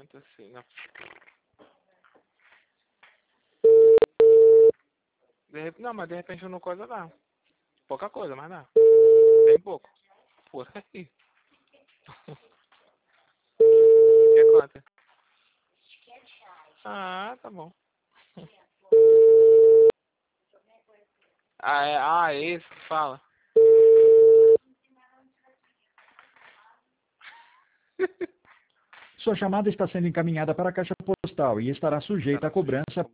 Muito assim, não. Não, mas de repente não coisa dá. Pouca coisa, mas dá. Bem pouco. Por aí. Que conta? Ah, tá bom. É esse que fala. Sua chamada está sendo encaminhada para a caixa postal e estará sujeita a cobrança